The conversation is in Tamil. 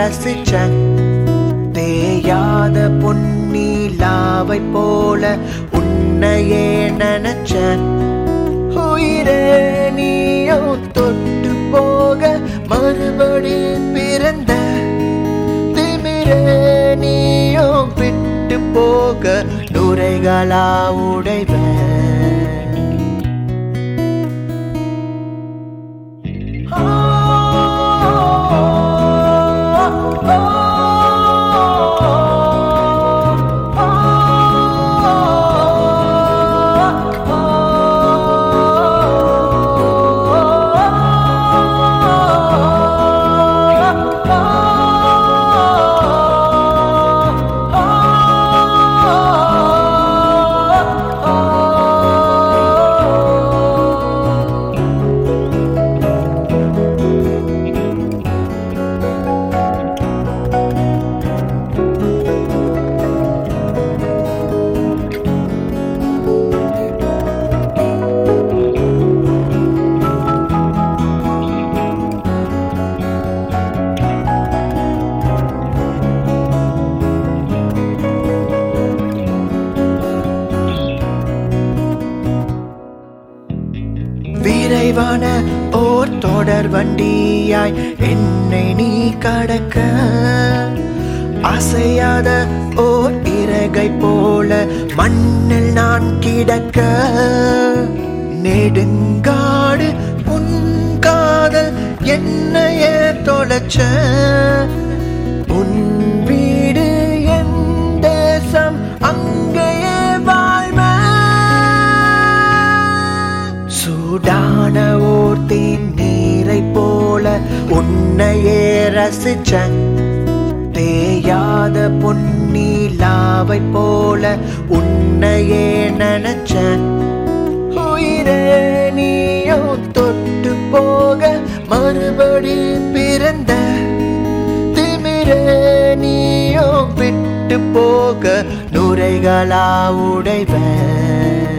ரசிச்சேன். தேயாத பொன்னிலாவை போல உன்னையே நினைச்சேன். உயிரே நீயோ தொட்டு போக மறுபடி பிறந்த. திமிரே நீயோ விட்டு போக நுரைகளா உடைவேன். விரைவான ஓர் தொடர் வண்டியாய் என்னை நீ கடக்க. அசையாத ஓர் இறகை போல மண்ணில் நான் கிடக்க. நெடுங்காடு உன் காதல் என்னையே தொலைச்ச. உன் வீடு என் தேசம் அங்கேயே வாழ்வ. சூடான ஓர் நீரை போல உன்னையே ரசிச்சேன். தேயாத பொன்னிலாவை போல உன்னையே நினைச்சேன். உயிரே நீயோ தொட்டு போக மறுபடி பிறந்த. திமிரே நீயோ விட்டு போக நுரைகளா உடைவேன்.